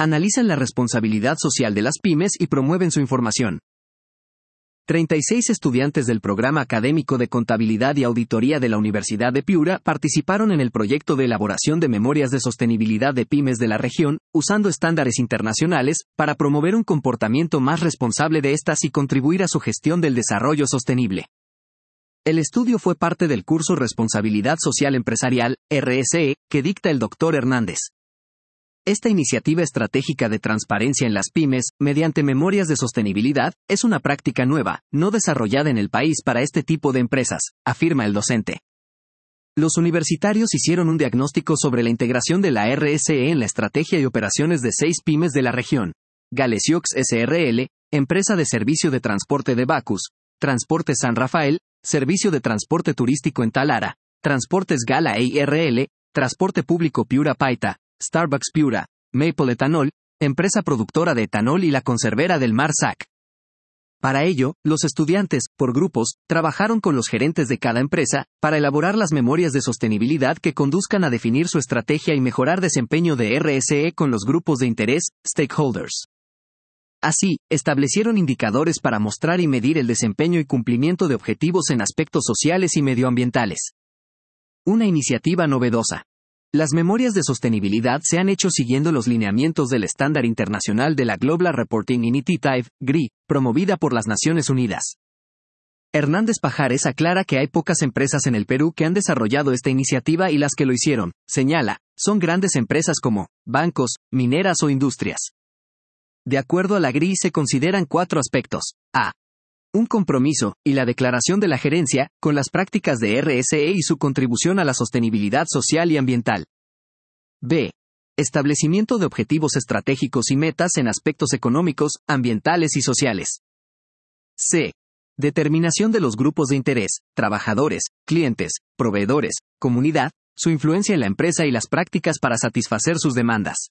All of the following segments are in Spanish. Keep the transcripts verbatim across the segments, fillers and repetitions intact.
analizan la responsabilidad social de las pymes y promueven su información. treinta y seis estudiantes del programa académico de Contabilidad y Auditoría de la Universidad de Piura participaron en el proyecto de elaboración de memorias de sostenibilidad de pymes de la región, usando estándares internacionales, para promover un comportamiento más responsable de estas y contribuir a su gestión del desarrollo sostenible. El estudio fue parte del curso Responsabilidad Social Empresarial, R S E, que dicta el doctor Hernández. Esta iniciativa estratégica de transparencia en las pymes, mediante memorias de sostenibilidad, es una práctica nueva, no desarrollada en el país para este tipo de empresas, afirma el docente. Los universitarios hicieron un diagnóstico sobre la integración de la R S E en la estrategia y operaciones de seis pymes de la región. Galesiox S R L, Empresa de Servicio de Transporte de Bacus, Transporte San Rafael, Servicio de Transporte Turístico en Talara, Transportes Gala E I R L, Transporte Público Piura Paita, Starbucks Piura, Maple Etanol, empresa productora de etanol y la conservera del mar S A C. Para ello, los estudiantes, por grupos, trabajaron con los gerentes de cada empresa, para elaborar las memorias de sostenibilidad que conduzcan a definir su estrategia y mejorar desempeño de R S E con los grupos de interés, stakeholders. Así, establecieron indicadores para mostrar y medir el desempeño y cumplimiento de objetivos en aspectos sociales y medioambientales. Una iniciativa novedosa. Las memorias de sostenibilidad se han hecho siguiendo los lineamientos del estándar internacional de la Global Reporting Initiative, G R I, promovida por las Naciones Unidas. Hernández Pajares aclara que hay pocas empresas en el Perú que han desarrollado esta iniciativa y las que lo hicieron, señala, son grandes empresas como bancos, mineras o industrias. De acuerdo a la G R I se consideran cuatro aspectos. A. Un compromiso, y la declaración de la gerencia, con las prácticas de R S E y su contribución a la sostenibilidad social y ambiental. B. Establecimiento de objetivos estratégicos y metas en aspectos económicos, ambientales y sociales. C. Determinación de los grupos de interés, trabajadores, clientes, proveedores, comunidad, su influencia en la empresa y las prácticas para satisfacer sus demandas.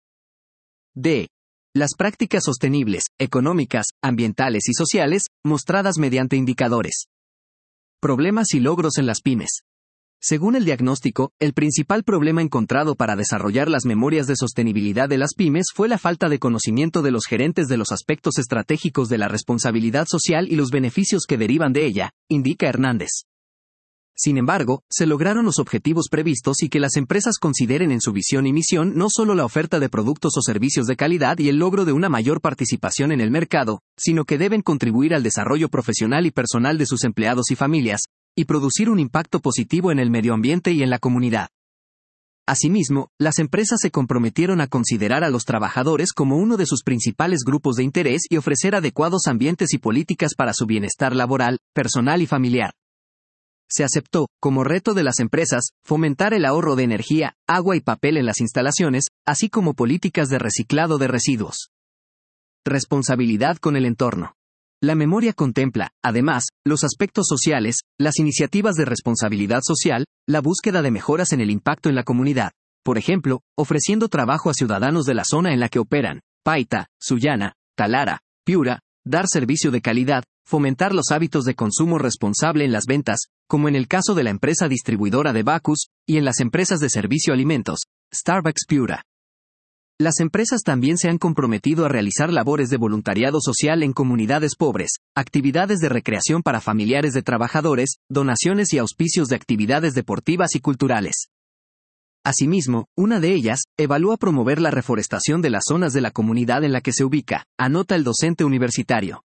D. Las prácticas sostenibles, económicas, ambientales y sociales, mostradas mediante indicadores. Problemas y logros en las pymes. Según el diagnóstico, el principal problema encontrado para desarrollar las memorias de sostenibilidad de las pymes fue la falta de conocimiento de los gerentes de los aspectos estratégicos de la responsabilidad social y los beneficios que derivan de ella, indica Hernández. Sin embargo, se lograron los objetivos previstos y que las empresas consideren en su visión y misión no solo la oferta de productos o servicios de calidad y el logro de una mayor participación en el mercado, sino que deben contribuir al desarrollo profesional y personal de sus empleados y familias, y producir un impacto positivo en el medio ambiente y en la comunidad. Asimismo, las empresas se comprometieron a considerar a los trabajadores como uno de sus principales grupos de interés y ofrecer adecuados ambientes y políticas para su bienestar laboral, personal y familiar. Se aceptó, como reto de las empresas, fomentar el ahorro de energía, agua y papel en las instalaciones, así como políticas de reciclado de residuos. Responsabilidad con el entorno. La memoria contempla, además, los aspectos sociales, las iniciativas de responsabilidad social, la búsqueda de mejoras en el impacto en la comunidad, por ejemplo, ofreciendo trabajo a ciudadanos de la zona en la que operan, Paita, Sullana, Talara, Piura, dar servicio de calidad, fomentar los hábitos de consumo responsable en las ventas, como en el caso de la empresa distribuidora de Bacus, y en las empresas de servicio alimentos, Starbucks Piura. Las empresas también se han comprometido a realizar labores de voluntariado social en comunidades pobres, actividades de recreación para familiares de trabajadores, donaciones y auspicios de actividades deportivas y culturales. Asimismo, una de ellas, evalúa promover la reforestación de las zonas de la comunidad en la que se ubica, anota el docente universitario.